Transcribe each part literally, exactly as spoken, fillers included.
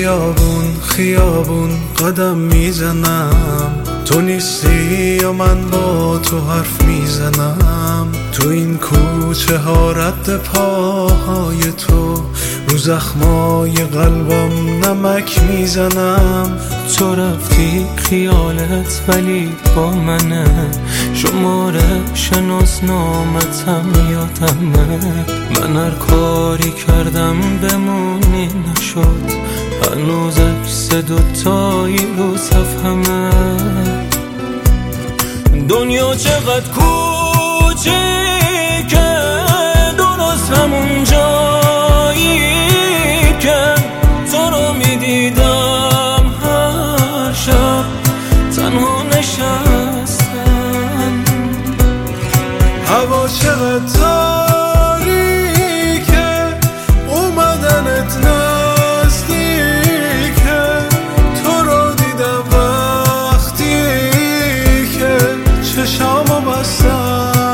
خیابون خیابون قدم میزنم، تو نیستی یا من با تو حرف میزنم. تو این کوچه ها رد پاهای تو، رو زخمای قلبم نمک میزنم. تو رفتی خیالت ولی با منه، شماره شناسنامتم یادمه. من هر کاری کردم بمونی نشد، هنوز عکس دوتایی رو صفحمه. دنیا چقدر کوچیکه، درست همون جایی که تو رو میدیدم هر شب تنها نشستم. هوا چقدر تاریکه، اومدنت نزدیکه. تو رو دیدم وقتی که چشامو بستم.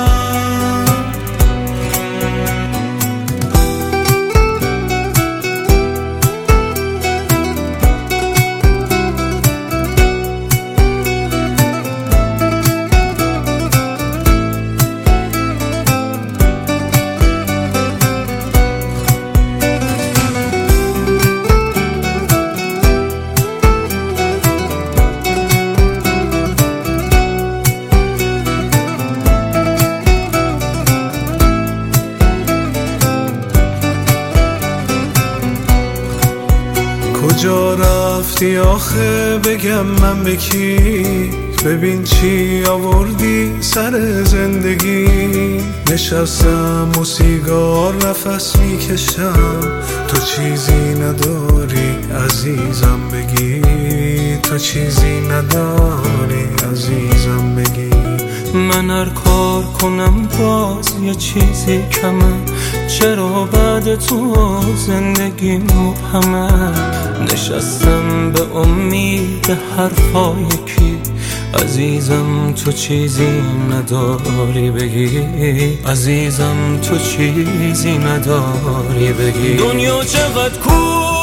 کجا رفتی آخه بگم من به کی؟ ببین چی آوردی سر زندگی. نشستم و سیگار نفس میکشم، تو چیزی نداری عزیزم بگی. تو چیزی نداری عزیزم بگی. من هر کار کنم باز یه چیزی کمه، چرا بعد تو زندگی مبهمه. نشستم به امید حرفای کی، عزیزم تو چیزی نداری بگی. عزیزم تو چیزی نداری بگی. دنیا چقدر کوچیکه،